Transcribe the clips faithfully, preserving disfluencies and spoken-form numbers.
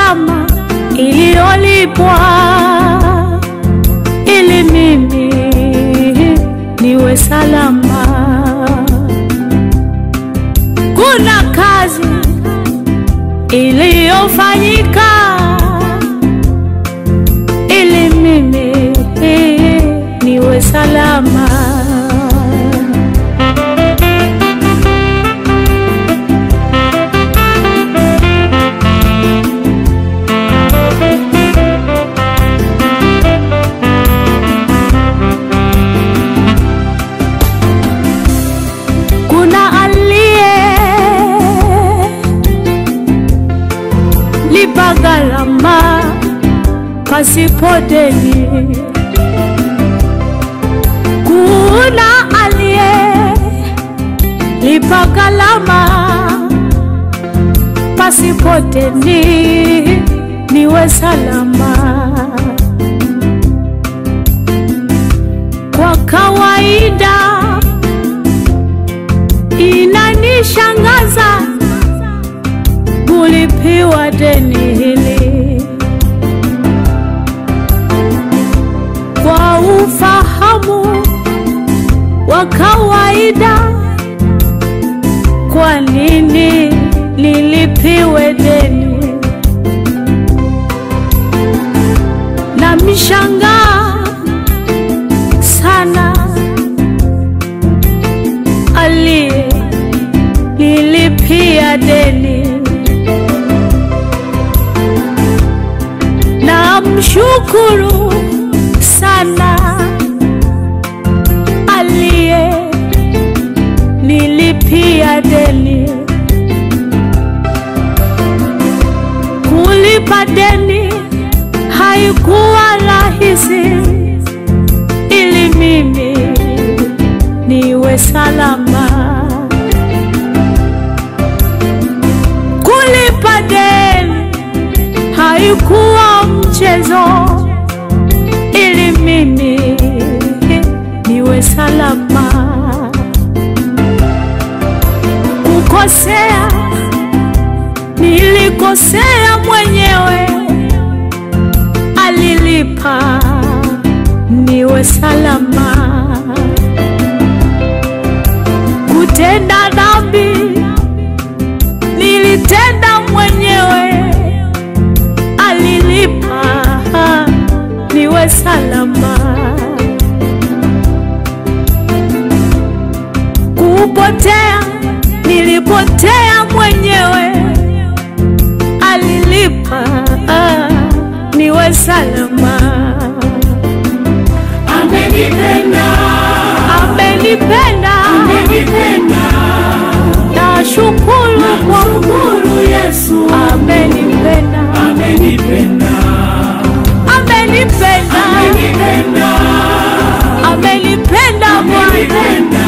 gharama iliyolipwa ili mimi niwe salama. Kuna kazi iliyofanyika ili mimi niwe salama. Kuna aliye lipa gharama pasipo deni. Kuna aliye lipa gharama pasipo deni, niwe salama. Kwa kawaida inanishangaza kulipiwa deni hili. Kwa ufahamu wa kawaida, kwa nini nilipiwe deni? Na mishangaa sana aliye nilipia deni. Na mshukuru sana aliye nilipia deni. Kulipa deni haikuwa rahisi ili mimi niwe salama. Kulipa deni haikuwa mchezo ili mimi niwe salama. Kukosea nilikosea mwenyewe, alilipa niwe salama. Kutenda dhambi nilitenda mwenyewe, alilipa niwe salama. Kupotea nilipotea mwenyewe, alilipa niwe salama. Amenipenda, amenipenda, amenipenda. Nashukuru kwa Shukuru Yesu, amenipenda, amenipenda, amenipenda, amenipenda, amenipenda Bwana.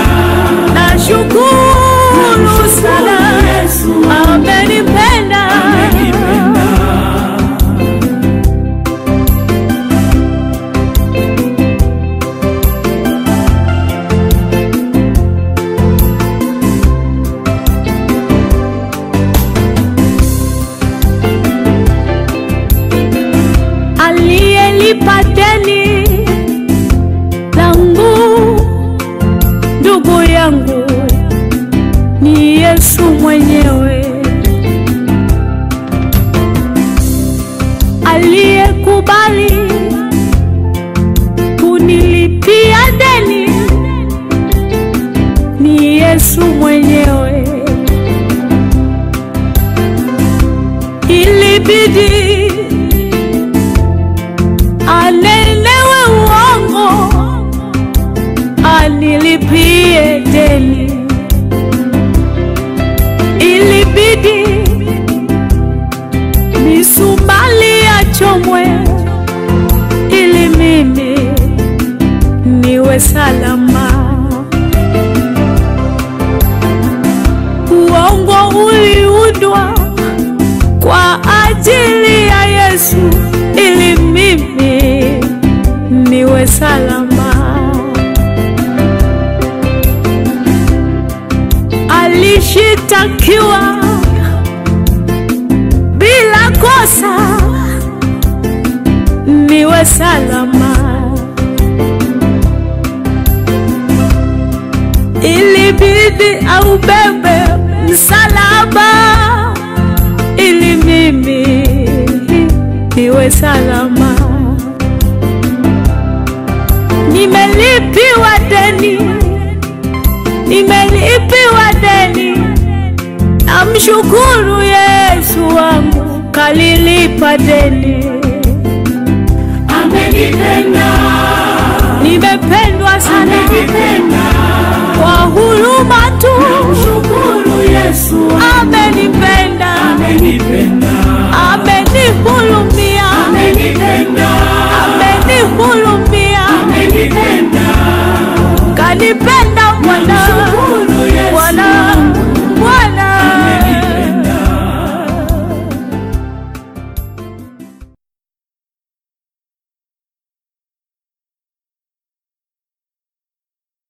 Nashukuru sana, Yesu, amenipenda, amenipenda. aliyelipa deni langu, ndugu yangu, ni Yesu mwenyewe. Aliyekubali kunilipia deni ni Yesu mwenyewe. Ilibidi anenewe uongo anilipie deni. Ilibidi misumali achomwe ili mimi niwe salama. Uongo uliundwa kwa ajili ya Yesu ili mimi niwe salama. Alishitakiwa bila kosa salama. Ilibidi aubebe msalaba ili mimi niwe salama. Nimelipiwa deni, nimelipiwa deni, namshukuru Yesu wangu kalilipa deni. Amenipenda, Nimependwa sana, amenipenda,